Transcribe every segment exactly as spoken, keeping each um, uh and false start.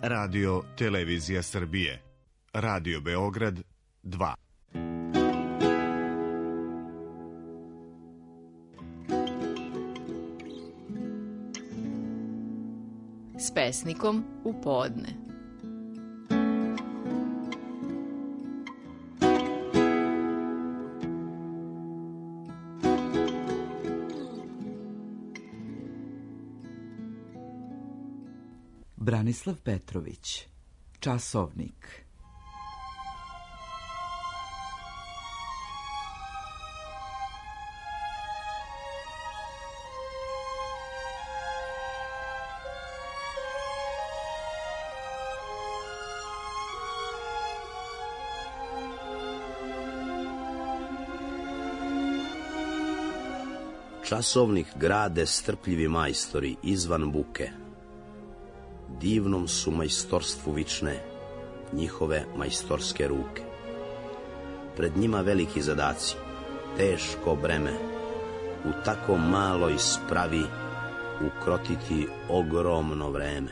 Radio Televizija Srbije. Radio Beograd dva. S pesnikom u podne. Branislav Petrović, Časovnik. Časovnik grade strpljivi majstori izvan buke. Divnom su majstorstvu vične njihove majstorske ruke. Pred njima veliki zadaci, teško breme, u tako maloj spravi ukrotiti ogromno vreme.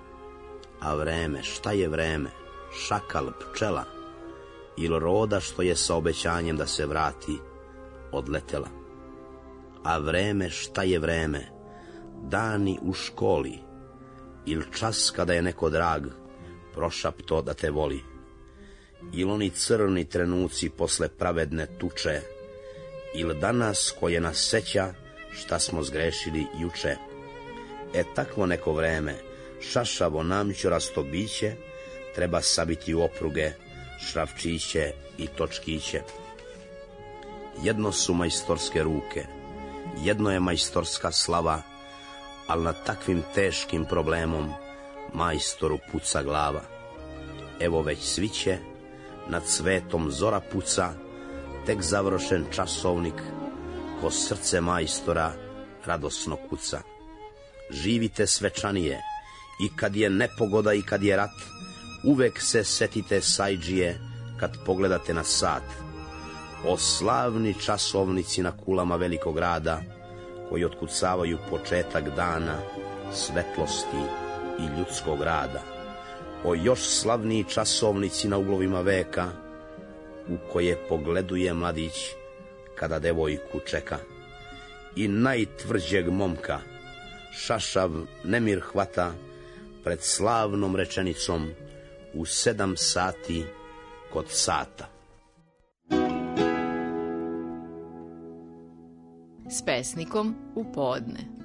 A vreme, šta je vreme? Šakal, pčela, ili roda što je sa obećanjem da se vrati odletela. A vreme, šta je vreme? Dani u školi, il čas kada je neko drag prošapto da te voli, il oni crni trenuci posle pravedne tuče, il danas koje nas seća šta smo zgrešili juče. E takvo neko vreme, šašavo namćorasto biće, treba sabiti u opruge šrafčiće i točkiće. Jedno su majstorske ruke, jedno je majstorska slava, al nad takvim teškim problemom majstoru puca glava. Evo već sviće, nad svetom zora puca, tek završen časovnik, ko srce majstora radosno kuca. Živite svečanije, i kad je nepogoda i kad je rat, uvek se setite sajdžije kad pogledate na sat. O slavni časovnici na kulama velikog grada, koji otkucavaju početak dana, svetlosti i ljudskog rada. O još slavniji časovnici na uglovima veka, u koje pogleduje mladić kada devojku čeka. I najtvrđeg momka šašav nemir hvata pred slavnom rečenicom u sedam sati kod sata. S pesnikom u podne.